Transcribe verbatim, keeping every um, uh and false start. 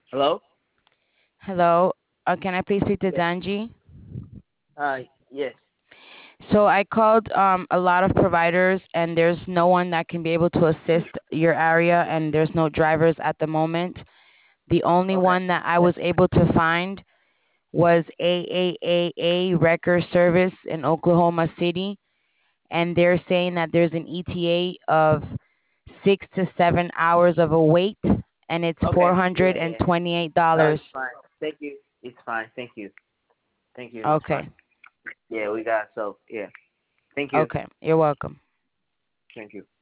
Hello? Hello. Uh, can I please speak to Yes. Danji? Uh, yes. So I called um, a lot of providers, and there's no one that can be able to assist your area, and there's no drivers at the moment. The only Okay. one that I Yes. was able to find was triple A Wrecker Service in Oklahoma City, and they're saying that there's an E T A of six to seven hours of a wait, and it's four Okay. hundred Yeah, and yeah. twenty-eight No, it's dollars. fine. Thank you. It's fine. Thank you. Thank you. It's fine. Okay. Yeah, we got so yeah. Thank you. Okay. You're welcome. Thank you.